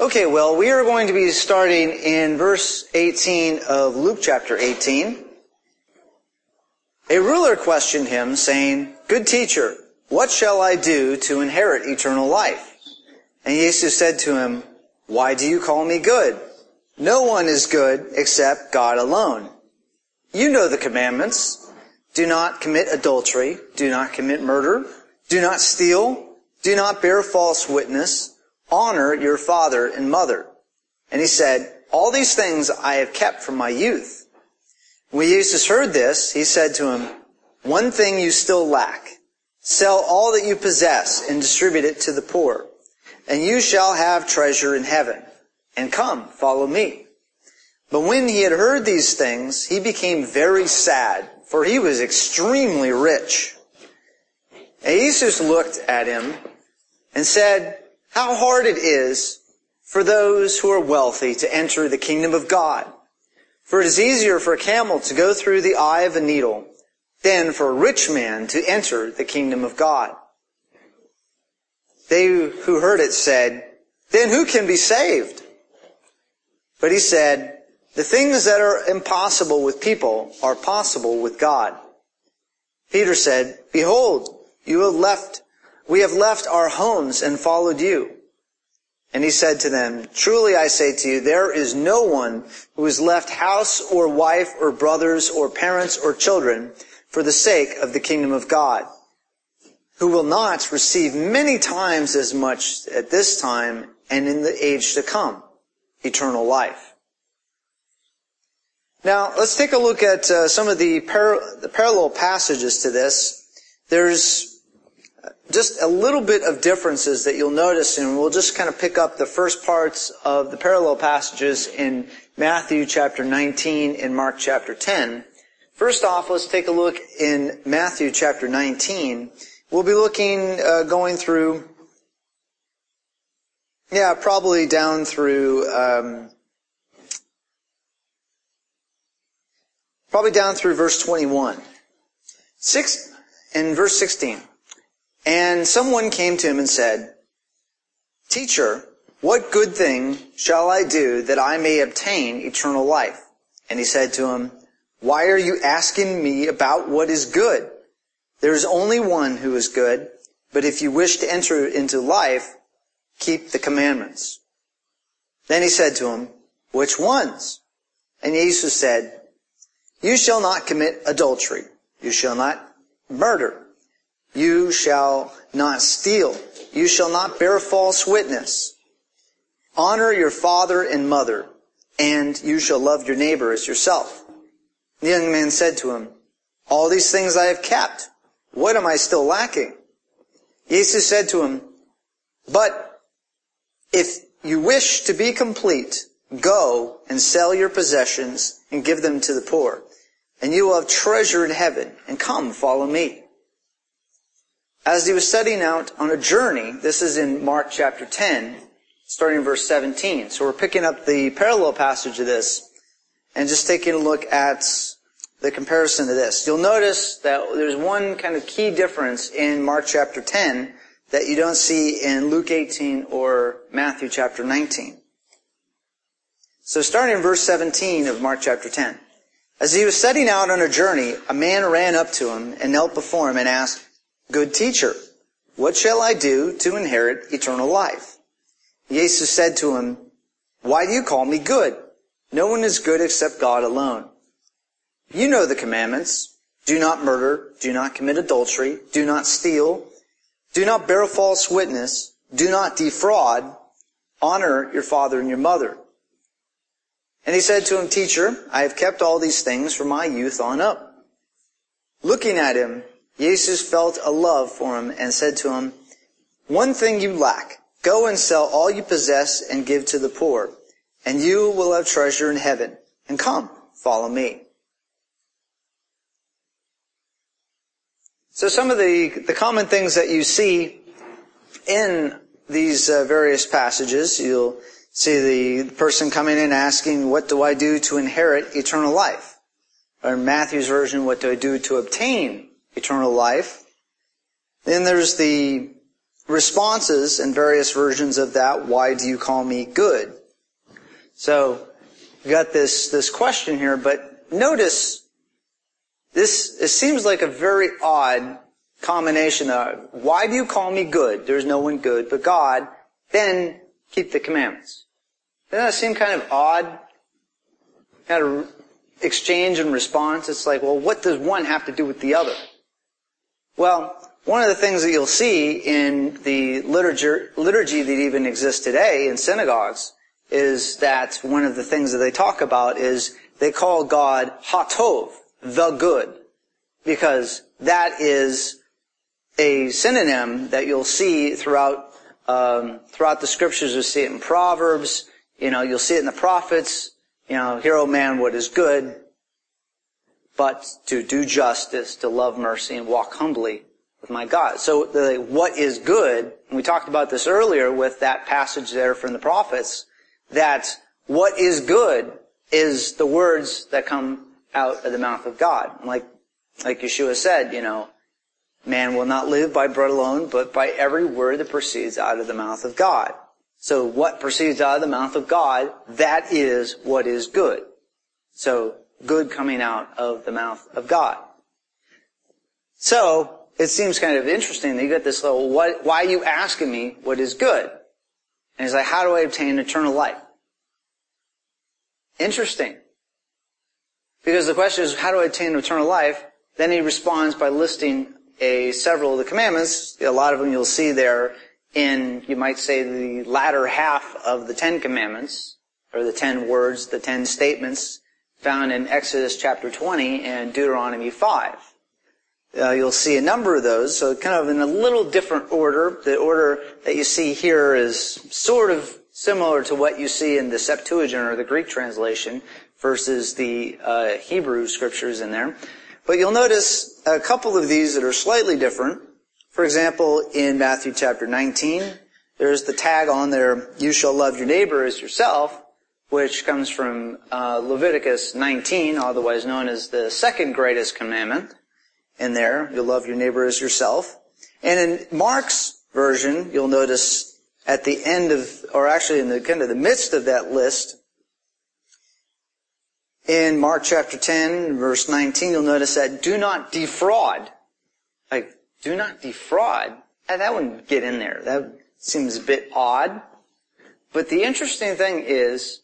Okay, well, we are going to be starting in verse 18 of Luke chapter 18. A ruler questioned him, saying, "Good teacher, what shall I do to inherit eternal life?" And Jesus said to him, "Why do you call me good? No one is good except God alone. You know the commandments. Do not commit adultery. Do not commit murder. Do not steal. Do not bear false witness. Honor your father and mother." And he said, "All these things I have kept from my youth." When Jesus heard this, he said to him, "One thing you still lack. Sell all that you possess and distribute it to the poor, and you shall have treasure in heaven. And come, follow me." But when he had heard these things, he became very sad, for he was extremely rich. And Jesus looked at him and said, "How hard it is for those who are wealthy to enter the kingdom of God. For it is easier for a camel to go through the eye of a needle than for a rich man to enter the kingdom of God." They who heard it said, "Then who can be saved?" But he said, "The things that are impossible with people are possible with God." Peter said, "Behold, we have left our homes and followed you." And he said to them, "Truly I say to you, there is no one who has left house or wife or brothers or parents or children for the sake of the kingdom of God, who will not receive many times as much at this time and in the age to come, eternal life." Now, let's take a look at some of the parallel passages to this. There's just a little bit of differences that you'll notice, and we'll just kind of pick up the first parts of the parallel passages in Matthew chapter 19 and Mark chapter 10. First off, let's take a look in Matthew chapter 19. We'll be looking, going through, probably down through verse 21. In verse 16. And someone came to him and said, "Teacher, what good thing shall I do that I may obtain eternal life?" And he said to him, "Why are you asking me about what is good? There is only one who is good, but if you wish to enter into life, keep the commandments." Then he said to him, "Which ones?" And Jesus said, "You shall not commit adultery. You shall not murder. You shall not steal. You shall not bear false witness. Honor your father and mother, and you shall love your neighbor as yourself." The young man said to him, "All these things I have kept. What am I still lacking?" Jesus said to him, "But if you wish to be complete, go and sell your possessions and give them to the poor, and you will have treasure in heaven, and come, follow me." As he was setting out on a journey, this is in Mark chapter 10, starting in verse 17. So we're picking up the parallel passage of this and just taking a look at the comparison to this. You'll notice that there's one kind of key difference in Mark chapter 10 that you don't see in Luke 18 or Matthew chapter 19. So starting in verse 17 of Mark chapter 10. As he was setting out on a journey, a man ran up to him and knelt before him and asked, "Good teacher, what shall I do to inherit eternal life?" Jesus said to him, "Why do you call me good? No one is good except God alone. You know the commandments. Do not murder. Do not commit adultery. Do not steal. Do not bear false witness. Do not defraud. Honor your father and your mother." And he said to him, "Teacher, I have kept all these things from my youth on up." Looking at him, Jesus felt a love for him and said to him, "One thing you lack. Go and sell all you possess and give to the poor, and you will have treasure in heaven. And come, follow me." So some of the common things that you see in these various passages, you'll see the person coming in asking, "What do I do to inherit eternal life?" Or in Matthew's version, "What do I do to obtain eternal life?" Then there's the responses and various versions of that, why do you call me good? So, we got this question here, but notice it seems like a very odd combination of, why do you call me good? There's no one good but God. Then, keep the commandments. Doesn't that seem kind of odd? Kind of exchange and response. It's like, well, what does one have to do with the other? Well, one of the things that you'll see in the liturgy that even exists today in synagogues is that one of the things that they talk about is they call God Hatov, the good, because that is a synonym that you'll see throughout the scriptures. You'll see it in Proverbs, you'll see it in the prophets, hear, O man, what is good, but to do justice, to love mercy, and walk humbly with my God. So what is good, and we talked about this earlier with that passage there from the prophets, that what is good is the words that come out of the mouth of God. Like Yeshua said, man will not live by bread alone, but by every word that proceeds out of the mouth of God. So what proceeds out of the mouth of God, that is what is good. So good coming out of the mouth of God. So it seems kind of interesting that you get this little, why are you asking me what is good? And he's like, how do I obtain eternal life? Interesting. Because the question is, how do I attain eternal life? Then he responds by listing several of the commandments. A lot of them you'll see there in, you might say, the latter half of the 10 Commandments, or the 10 words, the 10 statements found in Exodus chapter 20 and Deuteronomy 5. You'll see a number of those, so kind of in a little different order. The order that you see here is sort of similar to what you see in the Septuagint, or the Greek translation, versus the Hebrew scriptures in there. But you'll notice a couple of these that are slightly different. For example, in Matthew chapter 19, there's the tag on there, you shall love your neighbor as yourself, which comes from Leviticus 19, otherwise known as the second greatest commandment. In there, you'll love your neighbor as yourself. And in Mark's version, you'll notice at the end of, or actually in the kind of the midst of that list, in Mark chapter 10, verse 19, you'll notice that do not defraud. Like, do not defraud. That wouldn't get in there. That seems a bit odd. But the interesting thing is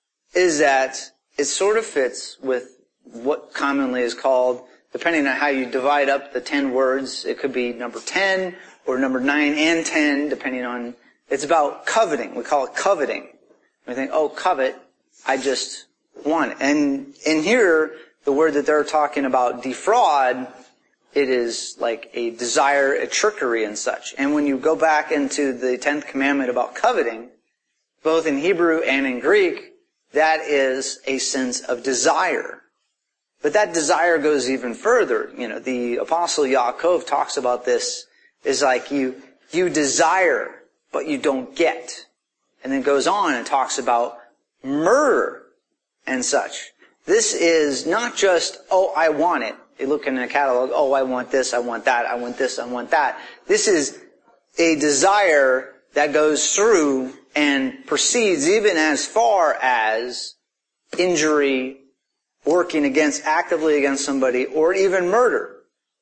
that it sort of fits with what commonly is called, depending on how you divide up the 10 words, it could be number 10 or number 9 and 10, depending on, it's about coveting. We call it coveting. We think, oh, covet, I just want it. And in here, the word that they're talking about, defraud, it is like a desire, a trickery and such. And when you go back into the 10th commandment about coveting, both in Hebrew and in Greek, that is a sense of desire. But that desire goes even further. The Apostle Yaakov talks about this, is like you desire, but you don't get. And then goes on and talks about murder and such. This is not just, oh, I want it. You look in a catalog, oh, I want this, I want that, I want this, I want that. This is a desire that goes through and proceeds even as far as injury, working actively against somebody, or even murder.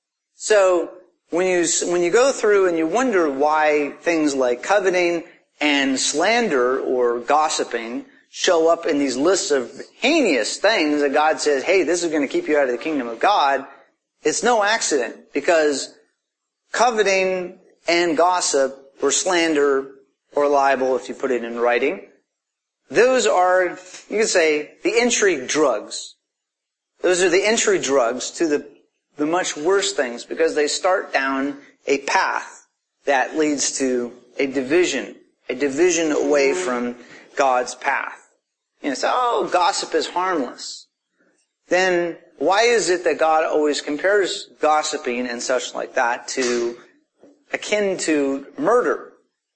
So, when you go through and you wonder why things like coveting and slander or gossiping show up in these lists of heinous things that God says, hey, this is going to keep you out of the kingdom of God, it's no accident, because coveting and gossip or slander or libel, if you put it in writing, those are, you could say, the entry drugs. Those are the entry drugs to the much worse things, because they start down a path that leads to a division away from God's path. So, oh, gossip is harmless. Then why is it that God always compares gossiping and such like that to akin to murder?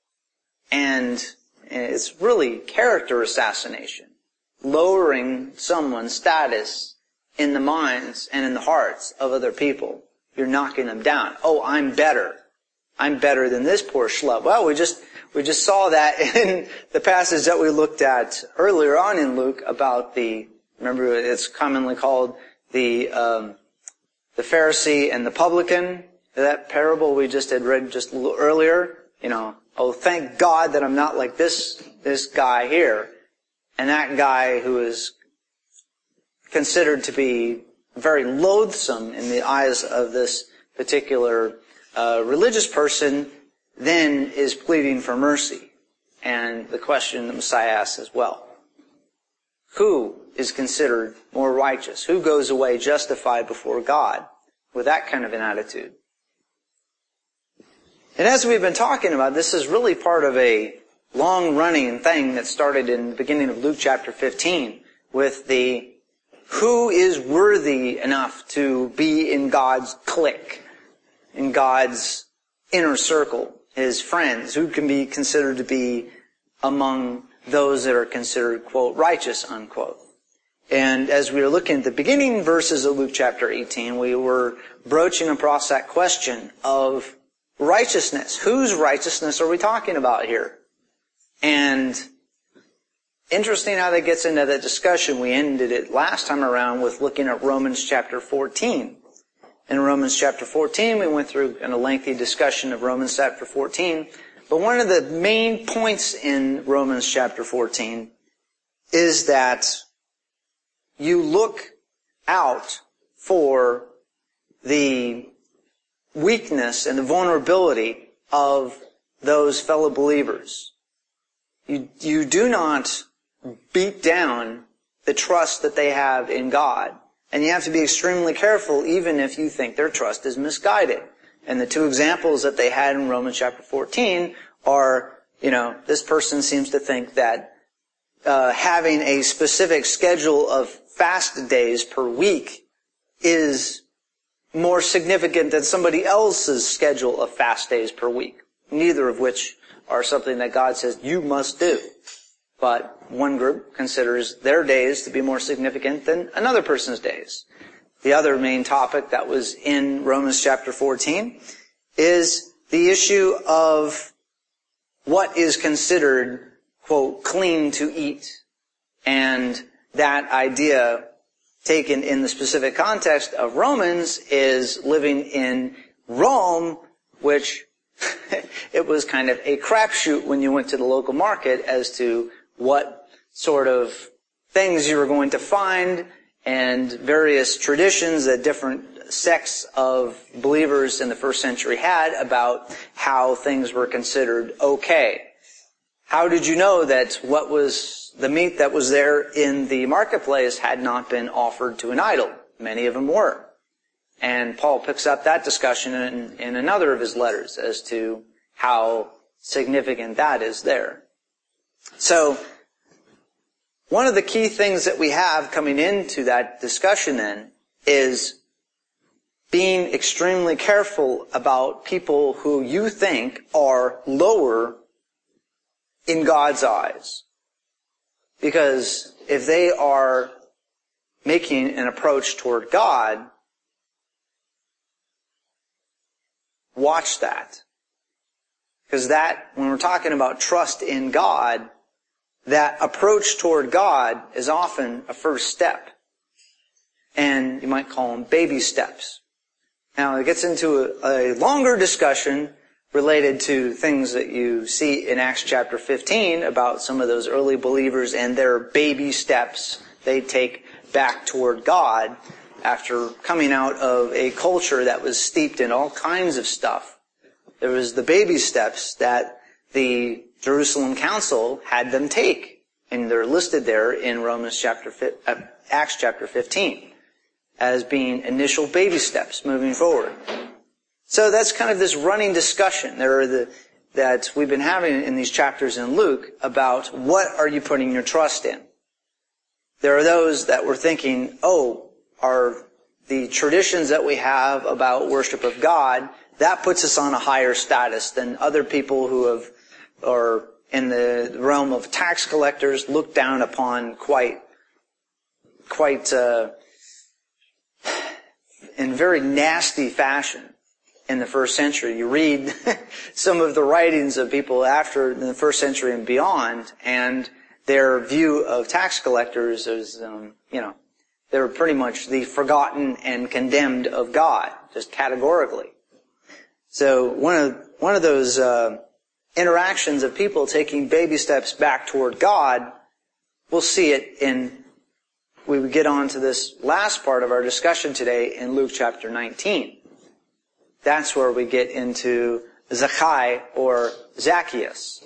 And it's really character assassination, lowering someone's status in the minds and in the hearts of other people. You're knocking them down. Oh, I'm better. I'm better than this poor schlub. Well, we just saw that in the passage that we looked at earlier on in Luke about remember it's commonly called the Pharisee and the publican. That parable we just had read just a little earlier. Oh, thank God that I'm not like this guy here. And that guy who is considered to be very loathsome in the eyes of this particular religious person then is pleading for mercy. And the question the Messiah asks as well. Who is considered more righteous? Who goes away justified before God with that kind of an attitude? And as we've been talking about, this is really part of a long-running thing that started in the beginning of Luke chapter 15 with who is worthy enough to be in God's clique, in God's inner circle, his friends, who can be considered to be among those that are considered, quote, righteous, unquote. And as we were looking at the beginning verses of Luke chapter 18, we were broaching across that question of righteousness. Whose righteousness are we talking about here? And interesting how that gets into that discussion. We ended it last time around with looking at Romans chapter 14. In Romans chapter 14, we went through a lengthy discussion of Romans chapter 14. But one of the main points in Romans chapter 14 is that you look out for the weakness and the vulnerability of those fellow believers. You do not beat down the trust that they have in God. And you have to be extremely careful even if you think their trust is misguided. And the two examples that they had in Romans chapter 14 are, this person seems to think that having a specific schedule of fast days per week is more significant than somebody else's schedule of fast days per week, neither of which are something that God says you must do. But one group considers their days to be more significant than another person's days. The other main topic that was in Romans chapter 14 is the issue of what is considered, quote, clean to eat. And that idea, taken in the specific context of Romans, is living in Rome, which it was kind of a crapshoot when you went to the local market as to what sort of things you were going to find, and various traditions that different sects of believers in the first century had about how things were considered okay. How did you know that what was the meat that was there in the marketplace had not been offered to an idol? Many of them were. And Paul picks up that discussion in another of his letters as to how significant that is there. So, one of the key things that we have coming into that discussion then is being extremely careful about people who you think are lower in God's eyes. Because if they are making an approach toward God, watch that. Because that, when we're talking about trust in God, that approach toward God is often a first step. And you might call them baby steps. Now, it gets into a longer discussion related to things that you see in Acts chapter 15 about some of those early believers and their baby steps they take back toward God after coming out of a culture that was steeped in all kinds of stuff. There was the baby steps that the Jerusalem Council had them take, and they're listed there in Acts chapter 15 as being initial baby steps moving forward. So that's kind of this running discussion that we've been having in these chapters in Luke about what are you putting your trust in. There are those that were thinking, are the traditions that we have about worship of God, that puts us on a higher status than other people who are in the realm of tax collectors, looked down upon quite in very nasty fashion. in the first century. You read some of the writings of people after in the first century and beyond, and their view of tax collectors is, they were pretty much the forgotten and condemned of God, just categorically. So one of those interactions of people taking baby steps back toward God, we'll see it we would get on to this last part of our discussion today in Luke chapter 19. That's where we get into Zacchaeus or Zacchaeus.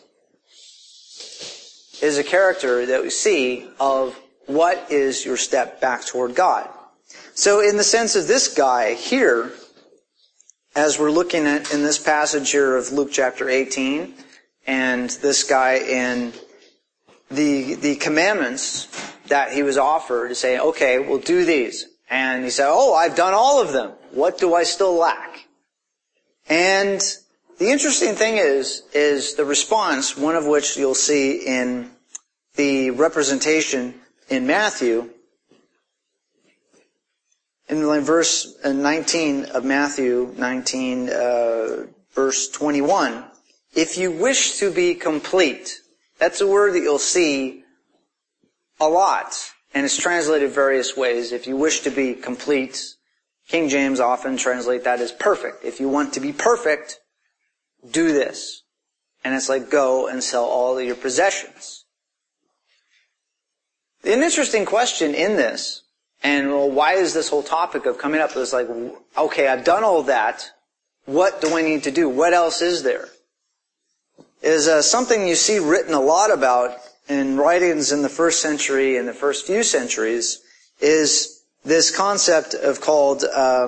Is a character that we see of what is your step back toward God. So in the sense of this guy here, as we're looking at in this passage here of Luke chapter 18, and this guy in the commandments that he was offered to say, okay, we'll do these. And he said, I've done all of them. What do I still lack? And the interesting thing is the response, one of which you'll see in the representation in Matthew, in verse 19 of Matthew 19, verse 21, if you wish to be complete, that's a word that you'll see a lot, and it's translated various ways. If you wish to be complete, King James often translate that as perfect. If you want to be perfect, do this. And it's like, go and sell all of your possessions. An interesting question in this, and why is this whole topic of coming up? It's like, okay, I've done all that. What do I need to do? What else is there? Is something you see written a lot about in writings in the first century and the first few centuries is this concept of called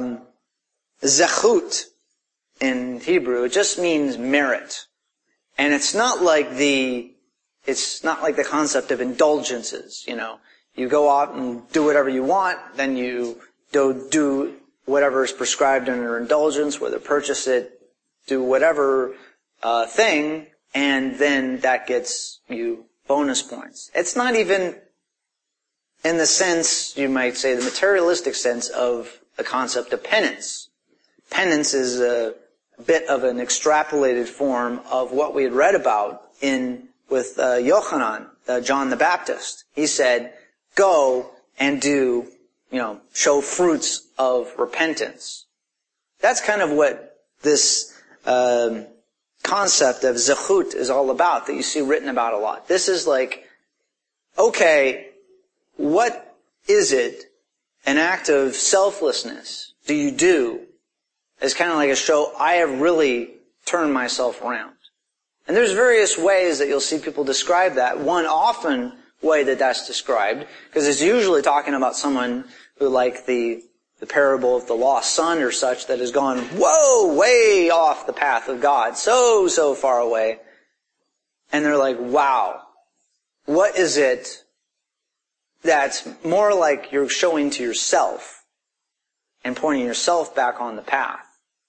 zechut in Hebrew. It just means merit. And it's not like the concept of indulgences, You go out and do whatever you want, then you do whatever is prescribed under indulgence, whether purchase it, do whatever thing, and then that gets you bonus points. It's not even in the sense, you might say, the materialistic sense of the concept of penance. Penance is a bit of an extrapolated form of what we had read about with Yochanan, John the Baptist. He said, go and do, show fruits of repentance. That's kind of what this concept of zechut is all about, that you see written about a lot. This is like, okay, what is it, an act of selflessness, do you do? It's kind of like a show, I have really turned myself around. And there's various ways that you'll see people describe that. One often way that that's described, because it's usually talking about someone who, like the parable of the lost son or such, that has gone, way off the path of God, so far away. And they're like, wow, what is it that's more like you're showing to yourself and pointing yourself back on the path?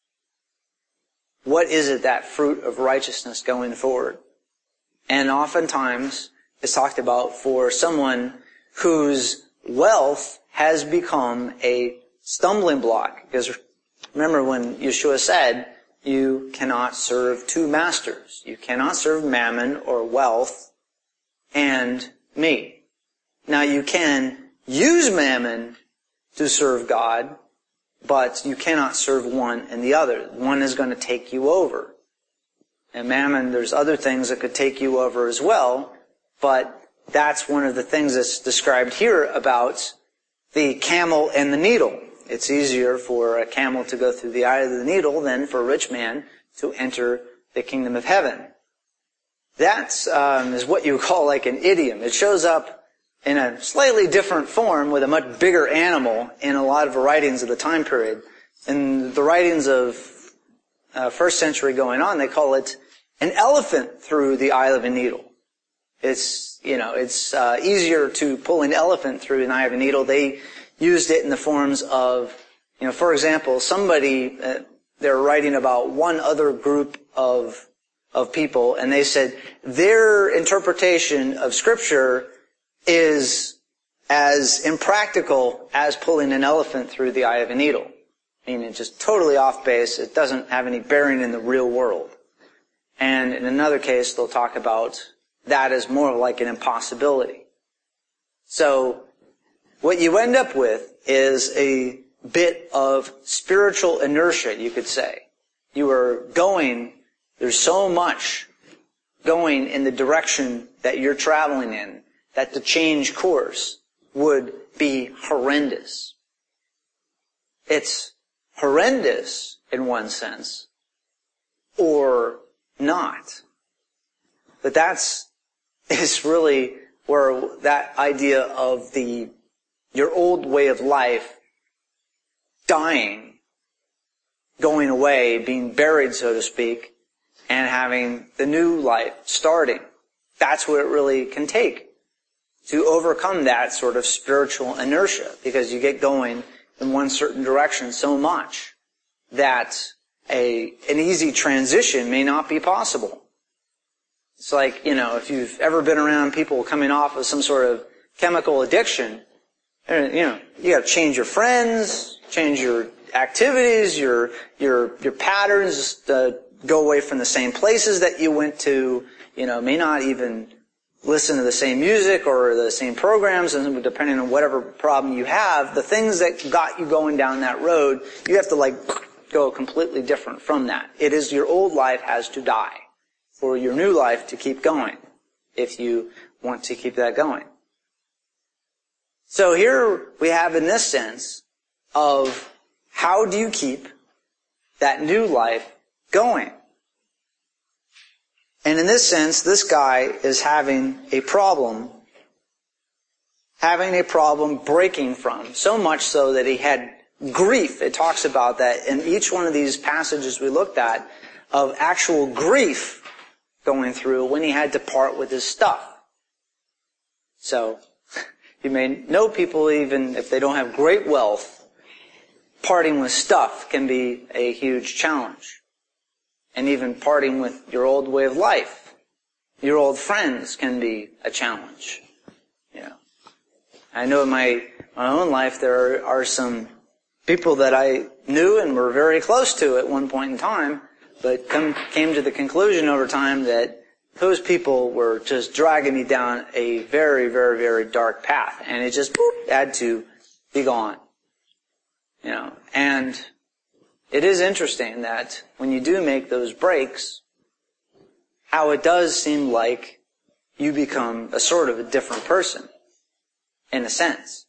What is it, that fruit of righteousness going forward? And oftentimes it's talked about for someone whose wealth has become a stumbling block. Because remember when Yeshua said, you cannot serve two masters. You cannot serve mammon or wealth and me. Now you can use mammon to serve God, but you cannot serve one and the other. One is going to take you over. And mammon, there's other things that could take you over as well, but that's one of the things that's described here about the camel and the needle. It's easier for a camel to go through the eye of the needle than for a rich man to enter the kingdom of heaven. That is what you call like an idiom. It shows up in a slightly different form with a much bigger animal in a lot of writings of the time period. In the writings of first century going on, they call it an elephant through the eye of a needle. It's easier to pull an elephant through an eye of a needle. They used it in the forms of, for example, somebody, they're writing about one other group of people, and they said their interpretation of Scripture is as impractical as pulling an elephant through the eye of a needle. meaning just totally off base. It doesn't have any bearing in the real world. And in another case, they'll talk about that as more like an impossibility. So what you end up with is a bit of spiritual inertia, you could say. You are going, there's so much going in the direction that you're traveling in that to change course would be horrendous. It's horrendous in one sense, or not. But is really where that idea of your old way of life dying, going away, being buried, so to speak, and having the new life starting. That's what it really can take to overcome that sort of spiritual inertia, because you get going in one certain direction so much that an easy transition may not be possible. It's like, if you've ever been around people coming off of some sort of chemical addiction, you gotta change your friends, change your activities, your patterns, go away from the same places that you went to, may not even listen to the same music or the same programs, and depending on whatever problem you have, the things that got you going down that road, you have to go completely different from that. It is your old life has to die for your new life to keep going, if you want to keep that going. So here we have in this sense of how do you keep that new life going? And in this sense, this guy is having a problem breaking from, so much so that he had grief. It talks about that in each one of these passages we looked at, of actual grief going through when he had to part with his stuff. So, you may know people, even if they don't have great wealth, parting with stuff can be a huge challenge. And even parting with your old way of life, your old friends, can be a challenge. I know in my own life there are some people that I knew and were very close to at one point in time, but came to the conclusion over time that those people were just dragging me down a very, very, very dark path, and it just had to be gone. And it is interesting that when you do make those breaks, how it does seem like you become a sort of a different person, in a sense.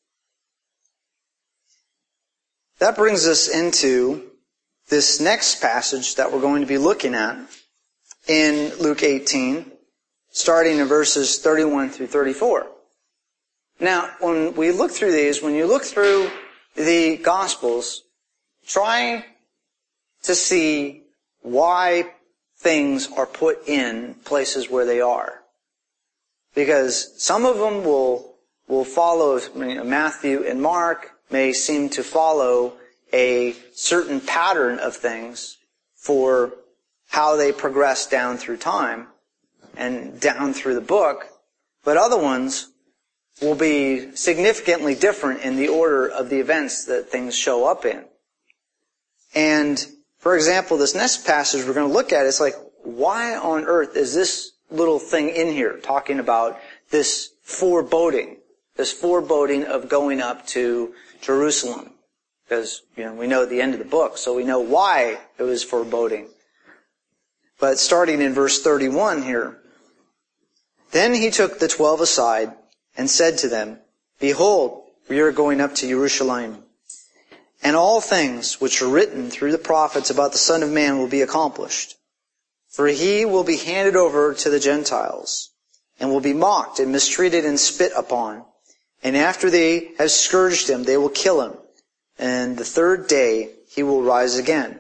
That brings us into this next passage that we're going to be looking at in Luke 18, starting in verses 31 through 34. Now, when we look through these, when you look through the Gospels, try to see why things are put in places where they are. Because some of them will follow, Matthew and Mark may seem to follow a certain pattern of things for how they progress down through time and down through the book, but other ones will be significantly different in the order of the events that things show up in. And, for example, this next passage we're going to look at, it's like, why on earth is this little thing in here talking about this foreboding of going up to Jerusalem? Because, we know the end of the book, so we know why it was foreboding. But starting in verse 31 here, then he took the 12 aside and said to them, Behold, we are going up to Jerusalem, and all things which are written through the prophets about the Son of Man will be accomplished. For he will be handed over to the Gentiles, and will be mocked and mistreated and spit upon. And after they have scourged him, they will kill him. And the third day he will rise again.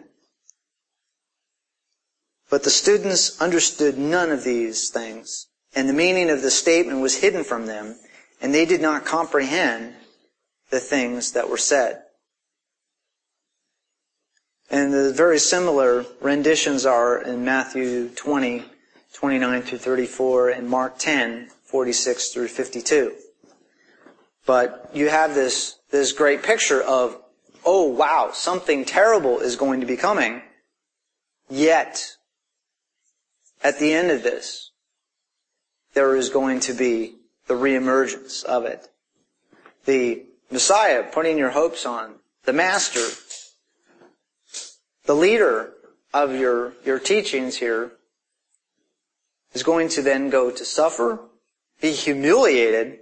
But the students understood none of these things, and the meaning of the statement was hidden from them, and they did not comprehend the things that were said. And the very similar renditions are in Matthew 20, 29 through 34, and Mark 10, 46 through 52. But you have this great picture of oh wow, something terrible is going to be coming. Yet, at the end of this, there is going to be the reemergence of it. The Messiah, putting your hopes on, the Master, the leader of your teachings here, is going to then go to suffer, be humiliated,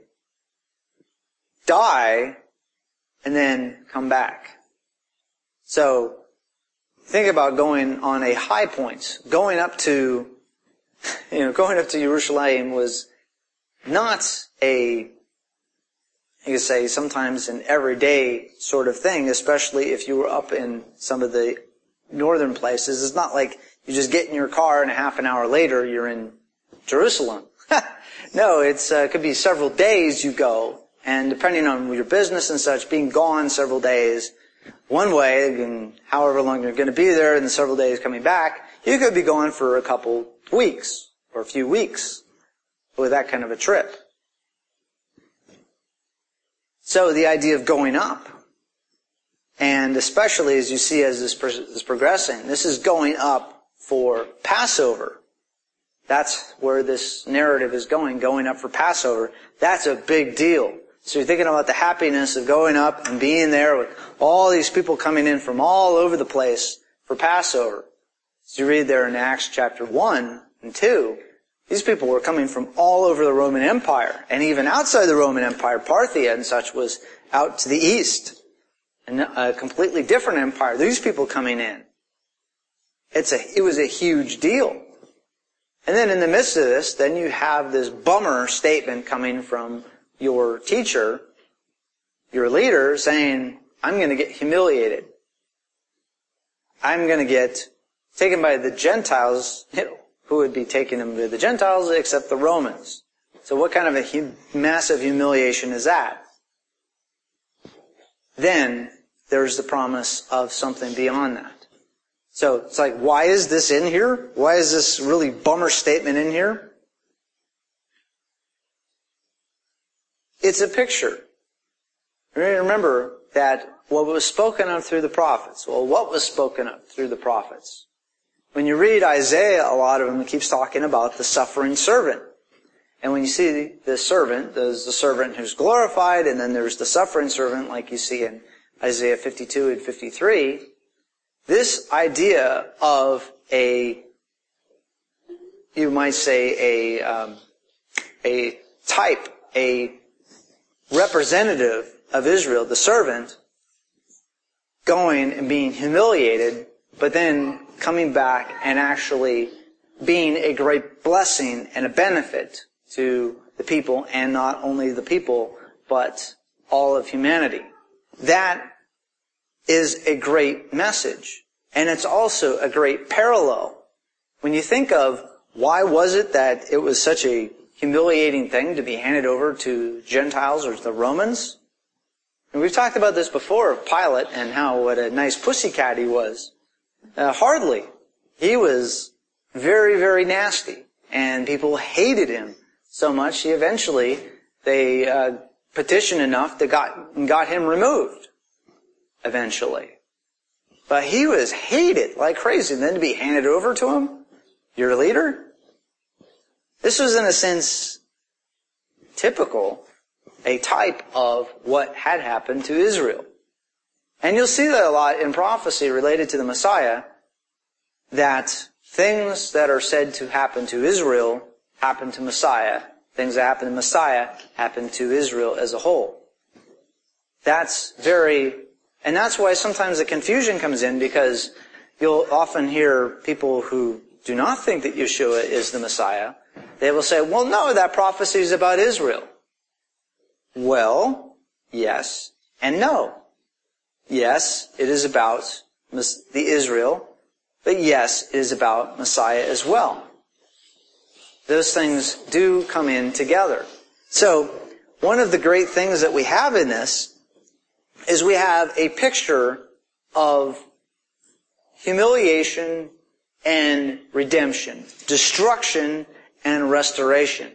die, and then come back. So, think about going on a high point. Going up to Jerusalem was not you could say sometimes an everyday sort of thing, especially if you were up in some of the northern places. It's not like you just get in your car and a half an hour later you're in Jerusalem. No, it could be several days you go, and depending on your business and such, being gone several days one way, and however long you're going to be there, and several days coming back, you could be gone for a couple weeks or a few weeks with that kind of a trip. So the idea of going up, and especially as you see as this is progressing, this is going up for Passover. That's where this narrative is going up for Passover. That's a big deal. So you're thinking about the happiness of going up and being there with all these people coming in from all over the place for Passover. As you read there in Acts chapter 1 and 2, these people were coming from all over the Roman Empire. And even outside the Roman Empire, Parthia and such was out to the east. And a completely different empire. These people coming in. It was a huge deal. And then in the midst of this, then you have this bummer statement coming from your teacher, your leader, saying, I'm going to get humiliated. I'm going to get taken by the Gentiles. Who would be taking them to the Gentiles except the Romans? So what kind of a massive humiliation is that? Then there's the promise of something beyond that. So it's like, why is this in here? Why is this really bummer statement in here? It's a picture. Remember that what was spoken of through the prophets. Well, what was spoken of through the prophets? When you read Isaiah, a lot of them keeps talking about the suffering servant. And when you see the servant, there's the servant who's glorified, and then there's the suffering servant, like you see in Isaiah 52 and 53. This idea of you might say a type, a representative of Israel, the servant, going and being humiliated, but then coming back and actually being a great blessing and a benefit to the people, and not only the people, but all of humanity. That is a great message. And it's also a great parallel. When you think of why was it that it was such a humiliating thing to be handed over to Gentiles or to the Romans? And we've talked about this before, Pilate, and what a nice pussycat he was. Hardly. He was very, very nasty. And people hated him so much, they petitioned enough that got him removed. Eventually. But he was hated like crazy. And then to be handed over to him, your leader? This was in a sense typical, a type of what had happened to Israel. And you'll see that a lot in prophecy related to the Messiah, that things that are said to happen to Israel happen to Messiah. Things that happen to Messiah happen to Israel as a whole. And that's why sometimes the confusion comes in, because you'll often hear people who do not think that Yeshua is the Messiah. They will say, well, no, that prophecy is about Israel. Well, yes and no. Yes, it is about the Israel, but yes, it is about Messiah as well. Those things do come in together. So, one of the great things that we have in this is we have a picture of humiliation and redemption, destruction and restoration.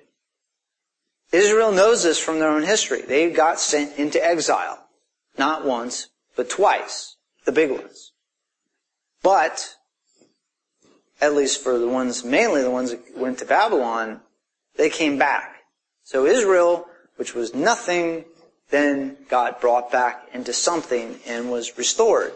Israel knows this from their own history. They got sent into exile, not once, but twice, the big ones. But, at least for the ones, mainly the ones that went to Babylon, they came back. So Israel, which was nothing, then got brought back into something and was restored.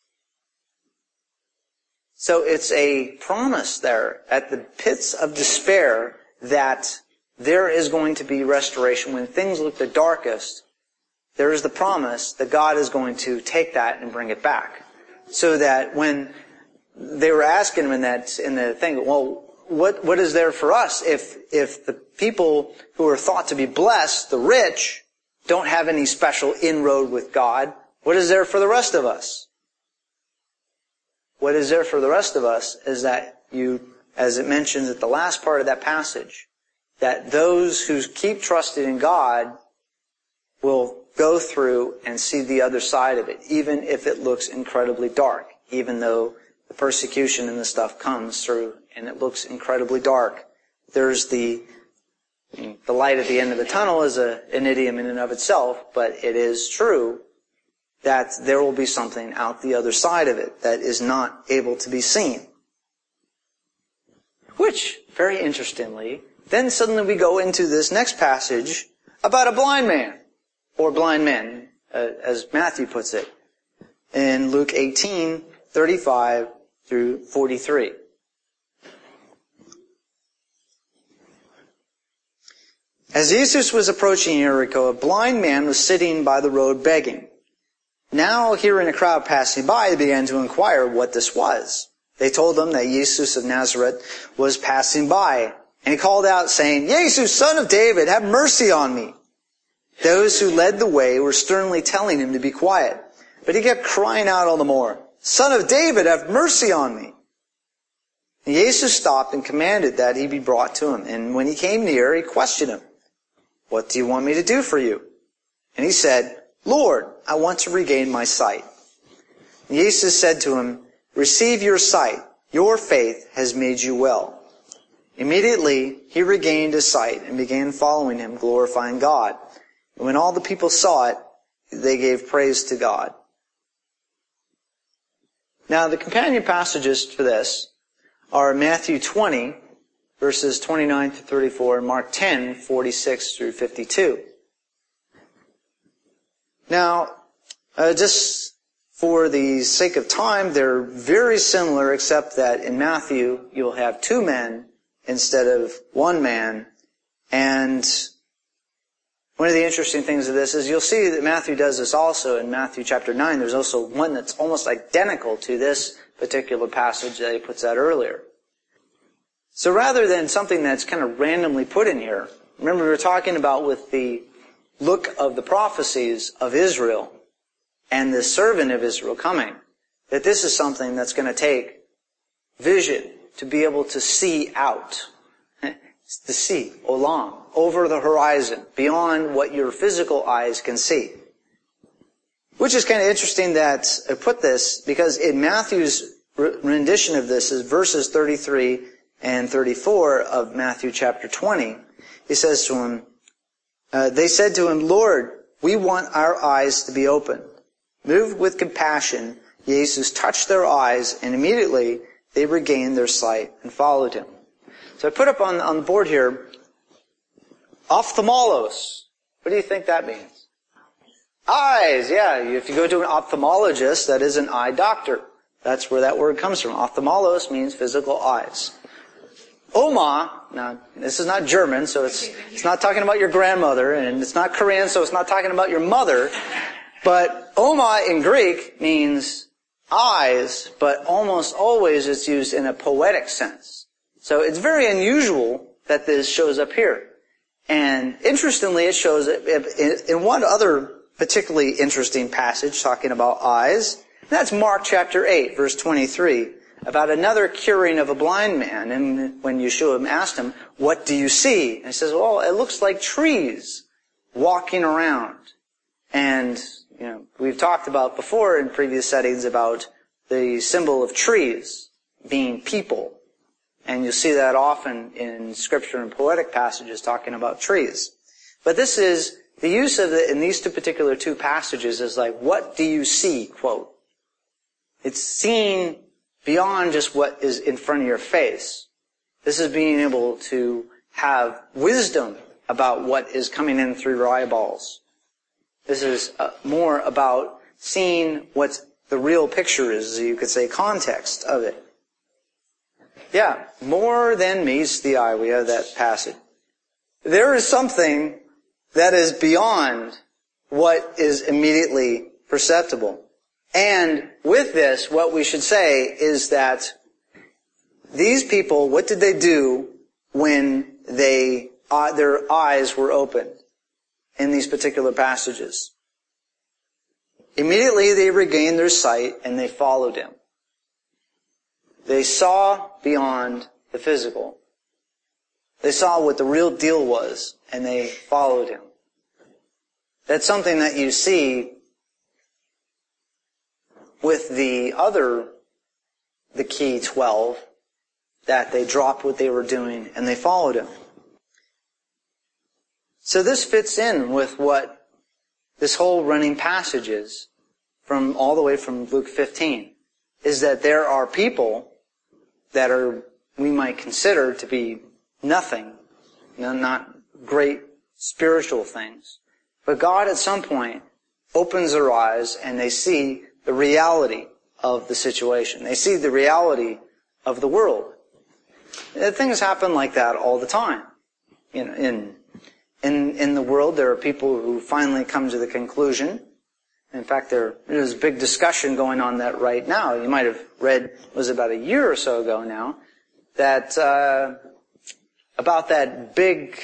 So it's a promise there at the pits of despair that there is going to be restoration. When things look the darkest, there is the promise that God is going to take that and bring it back. So that when they were asking him in the thing, well, what is there for us if the people who are thought to be blessed, the rich, don't have any special inroad with God? What is there for the rest of us? What is there for the rest of us is that as it mentions at the last part of that passage, that those who keep trusting in God will go through and see the other side of it, even if it looks incredibly dark, even though the persecution and the stuff comes through and it looks incredibly dark. There's the light at the end of the tunnel is an idiom in and of itself, but it is true that there will be something out the other side of it that is not able to be seen. Which, very interestingly, then suddenly we go into this next passage about a blind man, or blind men, as Matthew puts it, in Luke 18:35 through 43. As Jesus was approaching Jericho, a blind man was sitting by the road begging. Now, hearing a crowd passing by, they began to inquire what this was. They told him that Jesus of Nazareth was passing by, and he called out, saying, "Jesus, Son of David, have mercy on me." Those who led the way were sternly telling him to be quiet, but he kept crying out all the more, "Son of David, have mercy on me." And Jesus stopped and commanded that he be brought to him. And when he came near, he questioned him, "What do you want me to do for you?" And he said, "Lord, I want to regain my sight." And Jesus said to him, "Receive your sight. Your faith has made you well." Immediately he regained his sight and began following him, glorifying God. And when all the people saw it, they gave praise to God. Now, the companion passages for this are Matthew 20, verses 29 to 34, and Mark 10, 46 through 52. Now, just for the sake of time, they're very similar, except that in Matthew, you'll have two men instead of one man. And one of the interesting things of this is you'll see that Matthew does this also in Matthew chapter 9. There's also one that's almost identical to this particular passage that he puts out earlier. So rather than something that's kind of randomly put in here, remember we were talking about with the look of the prophecies of Israel and the servant of Israel coming, that this is something that's going to take vision to be able to see out, to see, olam, over the horizon, beyond what your physical eyes can see. Which is kind of interesting that I put this, because in Matthew's rendition of this is verses 33 and 34 of Matthew chapter 20. He says to him, they said to him, "Lord, we want our eyes to be opened." Moved with compassion, Jesus touched their eyes, and immediately they regained their sight and followed him. So I put up on the board here, ophthalmos. What do you think that means? Eyes, yeah. If you go to an ophthalmologist, that is an eye doctor. That's where that word comes from. Ophthalmos means physical eyes. Oma, now this is not German, so it's not talking about your grandmother, and it's not Korean, so it's not talking about your mother. But oma in Greek means eyes, but almost always it's used in a poetic sense. So it's very unusual that this shows up here. And interestingly, it shows in one other particularly interesting passage talking about eyes. That's Mark chapter 8, verse 23, about another curing of a blind man. And when Yeshua asked him, "What do you see?" And he says, "Well, it looks like trees walking around." And, we've talked about before in previous settings about the symbol of trees being people. And you'll see that often in scripture and poetic passages talking about trees. But this is the use of it in these particular two passages is like, what do you see, quote. It's seeing beyond just what is in front of your face. This is being able to have wisdom about what is coming in through your eyeballs. This is more about seeing what the real picture is, you could say, context of it. Yeah, more than meets the eye. We have that passage. There is something that is beyond what is immediately perceptible. And with this, what we should say is that these people, what did they do when their eyes were opened in these particular passages? Immediately they regained their sight and they followed him. They saw beyond the physical. They saw what the real deal was and they followed him. That's something that you see with the key 12, that they dropped what they were doing and they followed him. So this fits in with what this whole running passage is, from all the way from Luke 15, is that there are people that we might consider to be nothing, not great spiritual things. But God at some point opens their eyes and they see the reality of the situation. They see the reality of the world. Things happen like that all the time. In the world, there are people who finally come to the conclusion. In fact, there's a big discussion going on that right now. You might have read, was about a year or so ago now, that about that big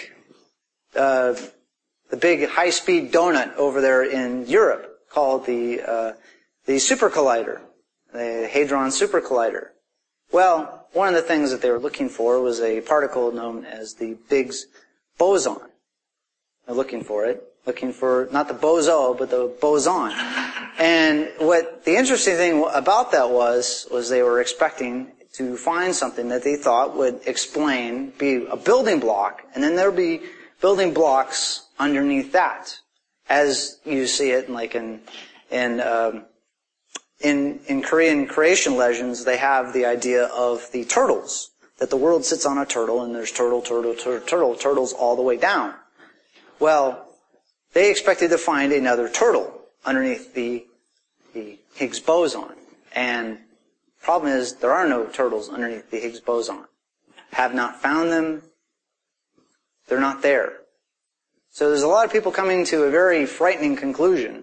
high-speed donut over there in Europe called the Super Collider, the Hadron Super Collider. Well, one of the things that they were looking for was a particle known as the Higgs boson. They're looking for not the bozo, but the boson. And what the interesting thing about that was they were expecting to find something that they thought would be a building block, and then there would be building blocks underneath that, as you see it like in Korean creation legends. They have the idea of the turtles, that the world sits on a turtle and there's turtles all the way down. Well, they expected to find another turtle underneath the Higgs boson. And the problem is there are no turtles underneath the Higgs boson. Have not found them. They're not there. So there's a lot of people coming to a very frightening conclusion.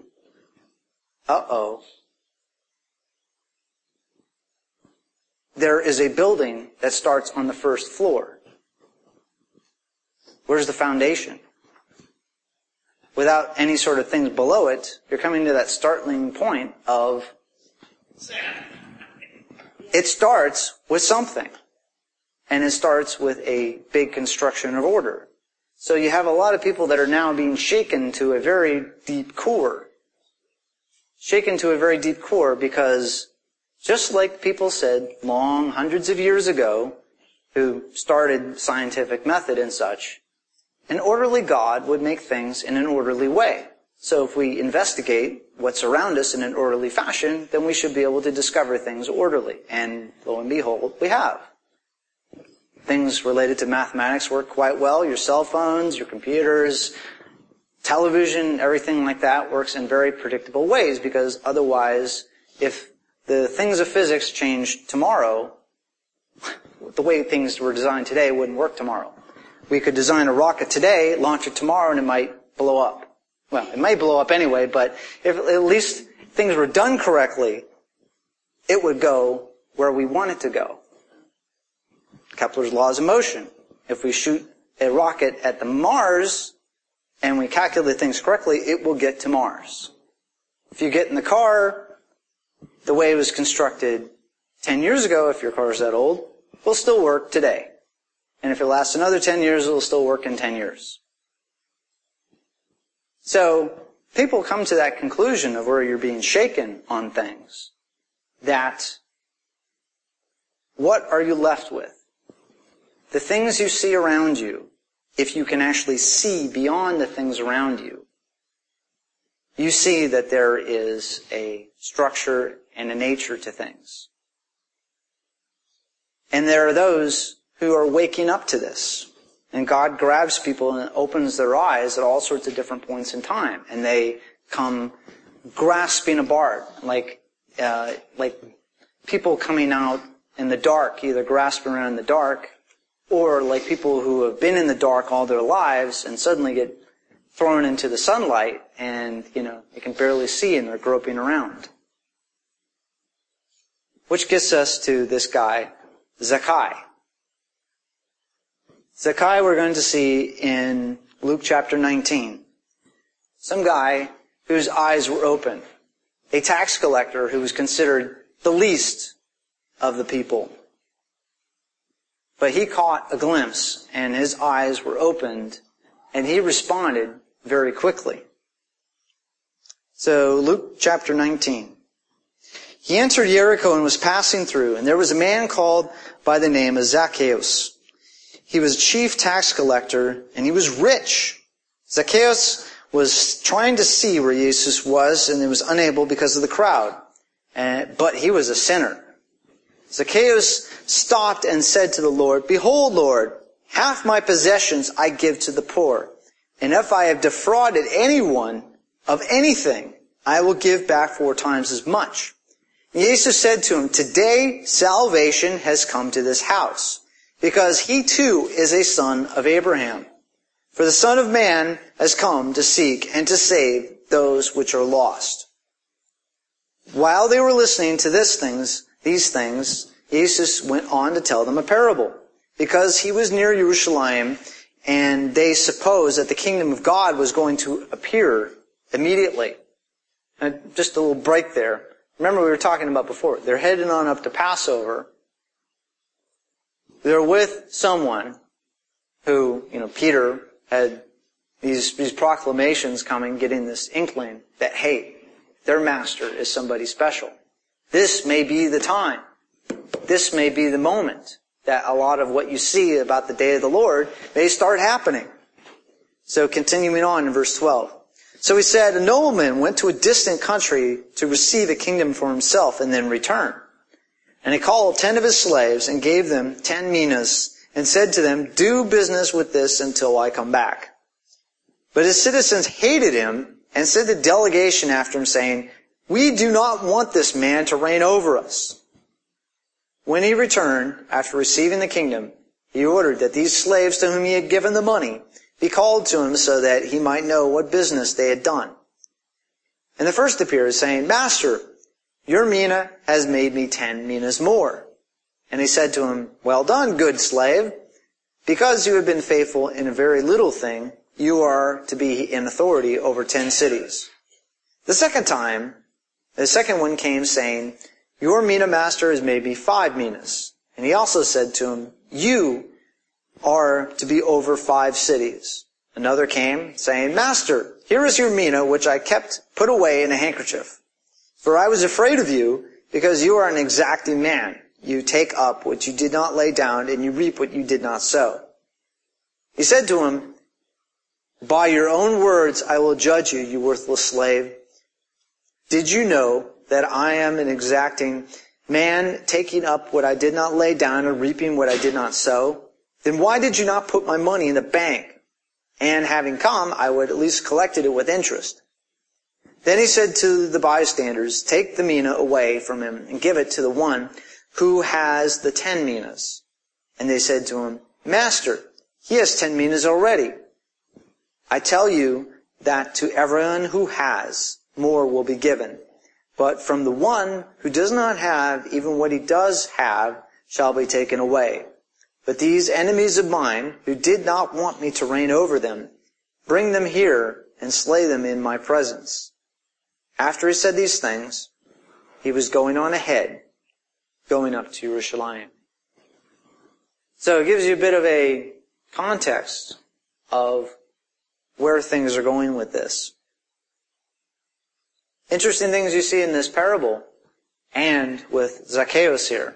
There is a building that starts on the first floor. Where's the foundation? Without any sort of things below it, you're coming to that startling point of it starts with something. And it starts with a big construction of order. So you have a lot of people that are now being shaken to a very deep core. Shaken to a very deep core because just like people said hundreds of years ago, who started scientific method and such, an orderly God would make things in an orderly way. So if we investigate what's around us in an orderly fashion, then we should be able to discover things orderly. And lo and behold, we have. Things related to mathematics work quite well. Your cell phones, your computers, television, everything like that works in very predictable ways, because otherwise, if the things of physics changed tomorrow, the way things were designed today wouldn't work tomorrow. We could design a rocket today, launch it tomorrow, and it might blow up. Well, it may blow up anyway, but if at least things were done correctly, it would go where we want it to go. Kepler's laws of motion. If we shoot a rocket at the Mars and we calculate things correctly, it will get to Mars. If you get in the car, the way it was constructed 10 years ago, if your car is that old, will still work today. And if it lasts another 10 years, it will still work in 10 years. So people come to that conclusion of where you're being shaken on things, that what are you left with? The things you see around you, if you can actually see beyond the things around you, you see that there is a structure and a nature to things. And there are those who are waking up to this. And God grabs people and opens their eyes at all sorts of different points in time. And they come grasping apart, like people coming out in the dark, either grasping around in the dark, or like people who have been in the dark all their lives and suddenly get thrown into the sunlight and, they can barely see and they're groping around. Which gets us to this guy, Zacchaeus. Zacchaeus we're going to see in Luke chapter 19. Some guy whose eyes were open. A tax collector who was considered the least of the people. But he caught a glimpse and his eyes were opened and he responded very quickly. So Luke chapter 19. He entered Jericho and was passing through, and there was a man called by the name of Zacchaeus. He was a chief tax collector, and he was rich. Zacchaeus was trying to see where Jesus was, and he was unable because of the crowd. But he was a sinner. Zacchaeus stopped and said to the Lord, "Behold, Lord, half my possessions I give to the poor. And if I have defrauded anyone of anything, I will give back 4 times as much." And Jesus said to him, "Today salvation has come to this house, because he too is a son of Abraham. For the Son of Man has come to seek and to save those which are lost." While they were listening to these things, Jesus went on to tell them a parable, because he was near Jerusalem, and they supposed that the kingdom of God was going to appear immediately. And just a little break there. Remember we were talking about before. They're heading on up to Passover. They're with someone who, Peter had these proclamations coming, getting this inkling that, hey, their master is somebody special. This may be the time. This may be the moment that a lot of what you see about the day of the Lord may start happening. So continuing on in verse 12. So he said, "A nobleman went to a distant country to receive a kingdom for himself and then return. And he called 10 of his slaves and gave them 10 minas and said to them, 'Do business with this until I come back.' But his citizens hated him and sent a delegation after him saying, 'We do not want this man to reign over us.' When he returned, after receiving the kingdom, he ordered that these slaves to whom he had given the money be called to him so that he might know what business they had done. And the first appeared, saying, 'Master, your mina has made me 10 minas more.' And he said to him, 'Well done, good slave. Because you have been faithful in a very little thing, you are to be in authority over 10 cities.' The second one came, saying, 'Your mina, master, has made me 5 minas.' And he also said to him, 'You are to be over 5 cities. Another came, saying, 'Master, here is your mina, which I kept put away in a handkerchief. For I was afraid of you, because you are an exacting man. You take up what you did not lay down, and you reap what you did not sow.' He said to him, 'By your own words I will judge you, you worthless slave. Did you know that I am an exacting man, taking up what I did not lay down and reaping what I did not sow? Then why did you not put my money in the bank? And having come, I would at least collected it with interest.' Then he said to the bystanders, 'Take the mina away from him and give it to the one who has the 10 minas. And they said to him, 'Master, he has 10 minas already.' I tell you that to everyone who has, more will be given. But from the one who does not have, even what he does have shall be taken away. But these enemies of mine, who did not want me to reign over them, bring them here and slay them in my presence.' After he said these things, he was going on ahead, going up to Jerusalem." So it gives you a bit of a context of where things are going with this. Interesting things you see in this parable and with Zacchaeus here.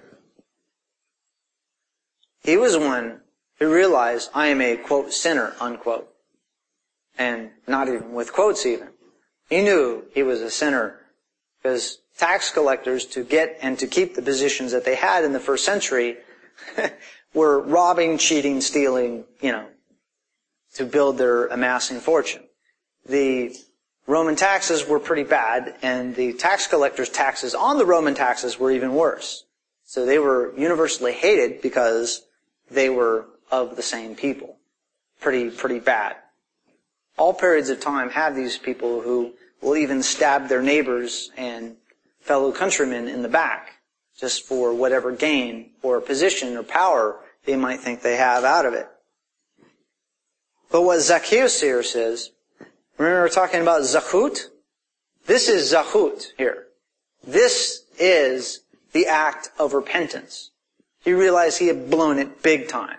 He was one who realized, I am a, quote, sinner, unquote. And not even with quotes even. He knew he was a sinner, because tax collectors, to get and to keep the positions that they had in the first century, were robbing, cheating, stealing, to build their amassing fortune. The Roman taxes were pretty bad, and the tax collectors' taxes on the Roman taxes were even worse. So they were universally hated because they were of the same people. Pretty bad. All periods of time have these people who will even stab their neighbors and fellow countrymen in the back just for whatever gain or position or power they might think they have out of it. But what Zacchaeus here says, remember we're talking about zachut? This is zachut here. This is the act of repentance. He realized he had blown it big time.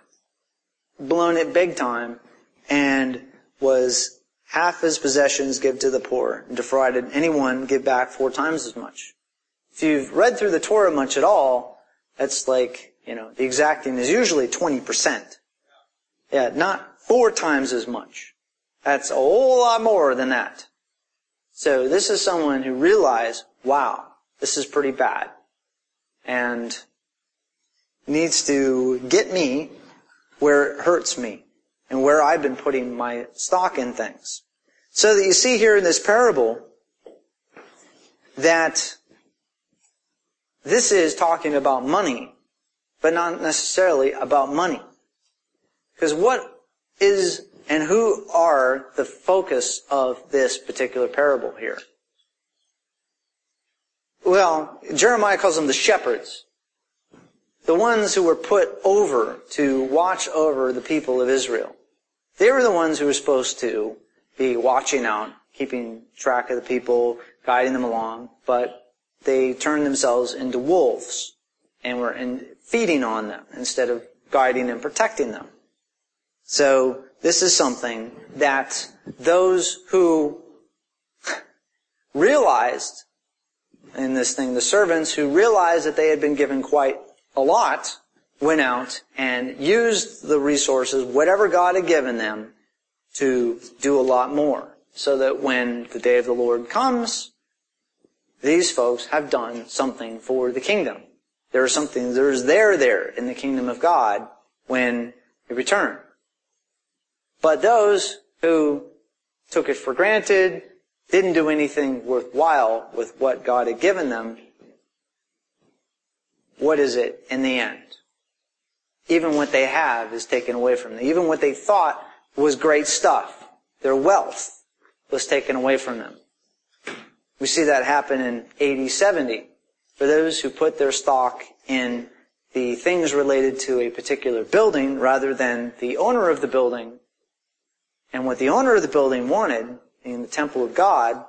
And was half his possessions give to the poor, and defrauded anyone give back 4 times as much. If you've read through the Torah much at all, that's like, the exacting is usually 20%. Yeah, not 4 times as much. That's a whole lot more than that. So this is someone who realized, wow, this is pretty bad, and needs to get me where it hurts me and where I've been putting my stock in things. So that you see here in this parable that this is talking about money, but not necessarily about money. Because what is and who are the focus of this particular parable here? Well, Jeremiah calls them the shepherds. The ones who were put over to watch over the people of Israel. They were the ones who were supposed to be watching out, keeping track of the people, guiding them along, but they turned themselves into wolves and were feeding on them instead of guiding and protecting them. So this is something that those who realized in this thing, the servants who realized that they had been given quite a lot, went out and used the resources, whatever God had given them, to do a lot more. So that when the day of the Lord comes, these folks have done something for the kingdom. There's there in the kingdom of God when they return. But those who took it for granted, didn't do anything worthwhile with what God had given them, what is it in the end? Even what they have is taken away from them. Even what they thought was great stuff, their wealth, was taken away from them. We see that happen in AD 70. For those who put their stock in the things related to a particular building rather than the owner of the building, and what the owner of the building wanted in the temple of God,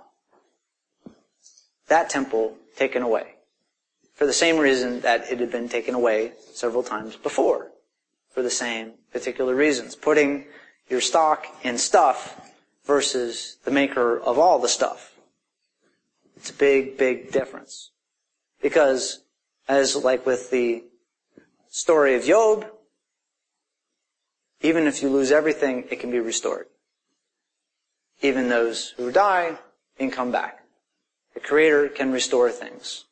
that temple taken away. For the same reason that it had been taken away several times before. For the same particular reasons. Putting your stock in stuff versus the maker of all the stuff. It's a big, big difference. Because, as like with the story of Job, even if you lose everything, it can be restored. Even those who die can come back. The Creator can restore things.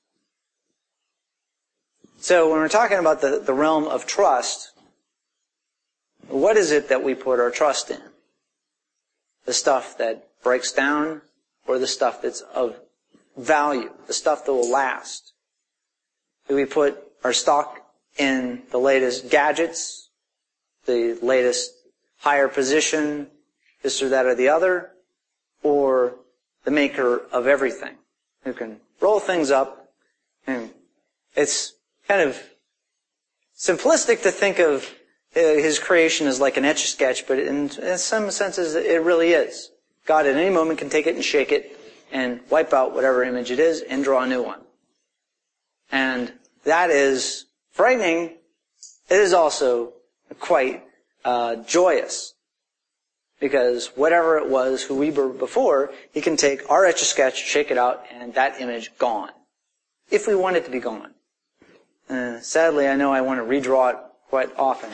So when we're talking about the realm of trust, what is it that we put our trust in? The stuff that breaks down, or the stuff that's of value, the stuff that will last? Do we put our stock in the latest gadgets, the latest higher position, this or that or the other, or the maker of everything, who can roll things up? And it's kind of simplistic to think of his creation as like an etch-a-sketch, but in some senses it really is. God at any moment can take it and shake it and wipe out whatever image it is and draw a new one. And that is frightening. It is also quite joyous. Because whatever it was, who we were before, he can take our etch-a-sketch, shake it out, and that image gone. If we want it to be gone. Sadly, I know I want to redraw it quite often.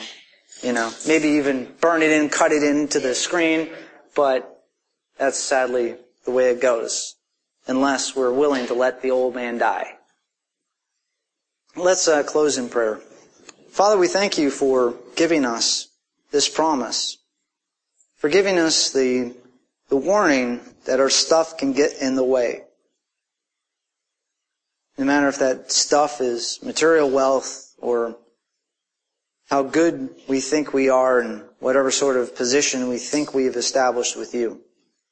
Maybe even burn it in, cut it into the screen, but that's sadly the way it goes, unless we're willing to let the old man die. Let's close in prayer. Father, we thank you for giving us this promise, for giving us the warning that our stuff can get in the way. No matter if that stuff is material wealth or how good we think we are and whatever sort of position we think we've established with you.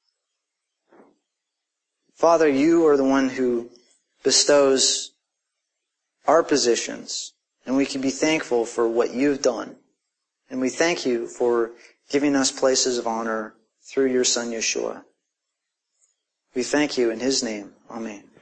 Father, you are the one who bestows our positions, and we can be thankful for what you've done. And we thank you for giving us places of honor through your Son, Yeshua. We thank you in his name. Amen.